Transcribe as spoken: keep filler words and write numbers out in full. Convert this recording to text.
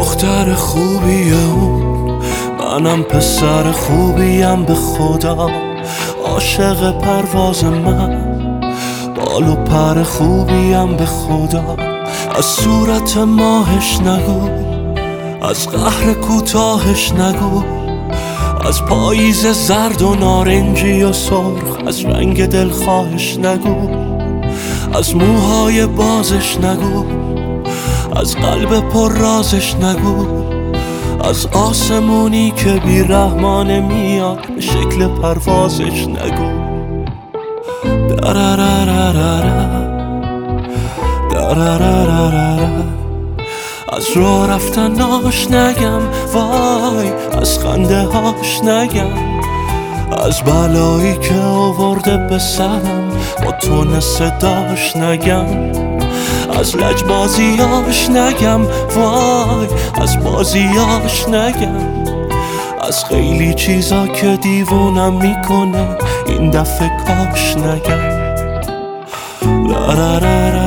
دختر خوبیه اون، منم پسر خوبیم به خدا. عاشق پرواز من، بال و پر خوبیم به خدا. از صورت ماهش نگو، از قهر کوتاهش نگو، از پاییز زرد و نارنجی و سرخ، از رنگ دلخواهش نگو، از موهای بازش نگو، از قلب پر رازش نگو، از آسمونی که بی رحمانه میاد به شکل پروازش نگو. دررررررر دررررررر از راه رفتناش نگم، وای از خنده هاش نگم، از بلایی که آورده به سرم با تون صداش نگم، از لجبازیاش نگم، وای از بازیاش نگم، از خیلی چیزا که دیوونم میکنه این دفعه کاش نگم.